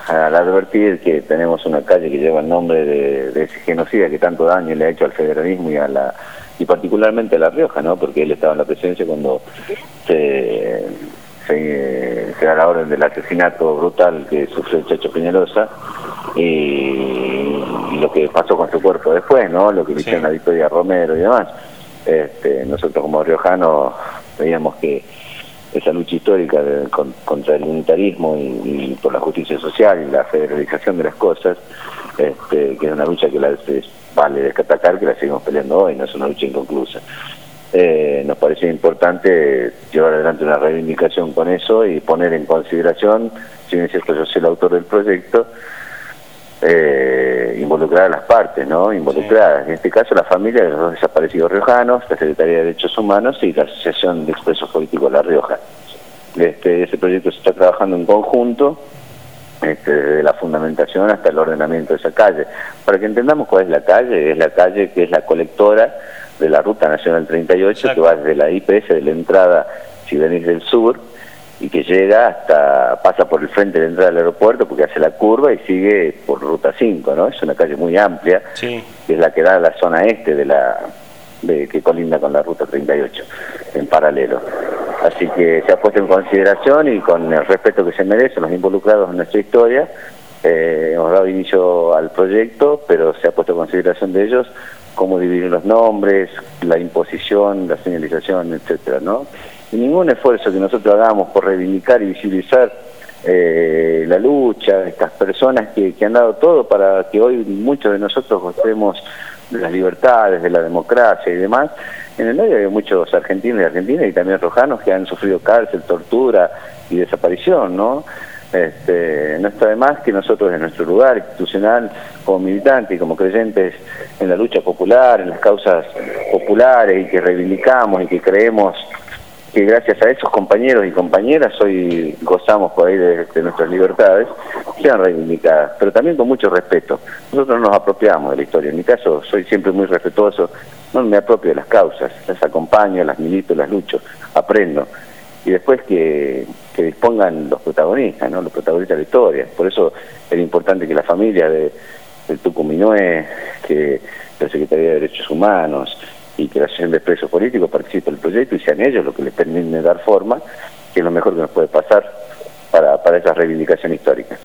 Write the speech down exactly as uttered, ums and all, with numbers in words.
al advertir que tenemos una calle que lleva el nombre de, de ese genocida que tanto daño le ha hecho al federalismo y a la y particularmente a La Rioja, ¿no? Porque él estaba en la presidencia cuando se, se, se da la orden del asesinato brutal que sufrió el Chacho Peñalosa y, y lo que pasó con su cuerpo después, ¿no? Lo que le hicieron a Victoria Romero y demás. Este, nosotros como riojanos veíamos que esa lucha histórica de, con, contra el unitarismo y, y por la justicia social y la federalización de las cosas, este, que es una lucha que la, es, vale destacar que la seguimos peleando hoy, no es una lucha inconclusa. Eh, nos parecía importante llevar adelante una reivindicación con eso y poner en consideración, si bien es cierto yo soy el autor del proyecto, eh, involucrar a las partes, ¿no? Involucradas, sí. En este caso la familia de los dos desaparecidos riojanos, la Secretaría de Derechos Humanos y la Asociación de Expresos Políticos de La Rioja. Este, ese proyecto se está trabajando en conjunto, este, desde la fundamentación hasta el ordenamiento de esa calle. Para que entendamos cuál es la calle, es la calle que es la colectora de la Ruta Nacional treinta y ocho, exacto, que va desde la I P S de la entrada, si venís del sur, y que llega hasta, pasa por el frente de la entrada del aeropuerto porque hace la curva y sigue por Ruta cinco, ¿no? Es una calle muy amplia, sí, que es la que da a la zona este de la de que colinda con la Ruta treinta y ocho, en paralelo. Así que se ha puesto en consideración y con el respeto que se merecen los involucrados en nuestra historia, eh, hemos dado inicio al proyecto, pero se ha puesto en consideración de ellos cómo dividir los nombres, la imposición, la señalización, etcétera, ¿no? Y ningún esfuerzo que nosotros hagamos por reivindicar y visibilizar eh, la lucha de estas personas que, que han dado todo para que hoy muchos de nosotros gocemos de las libertades, de la democracia y demás. En el medio hay muchos argentinos y argentinas y también rojanos que han sufrido cárcel, tortura y desaparición, ¿no? Este, no está de más que nosotros en nuestro lugar institucional, como militantes y como creyentes en la lucha popular, en las causas populares y que reivindicamos y que creemos que gracias a esos compañeros y compañeras hoy gozamos por ahí de, de nuestras libertades, sean reivindicadas, pero también con mucho respeto. Nosotros no nos apropiamos de la historia. En mi caso soy siempre muy respetuoso, no me apropio de las causas, las acompaño, las milito, las lucho, aprendo. Y después que, que dispongan los protagonistas, ¿no? Los protagonistas de la historia. Por eso era importante que la familia de, del Tucuminoe, que la Secretaría de Derechos Humanos y que la Asociación de Expresos Políticos participe del proyecto y sean ellos los que les permiten dar forma, que es lo mejor que nos puede pasar para, para esa reivindicación histórica.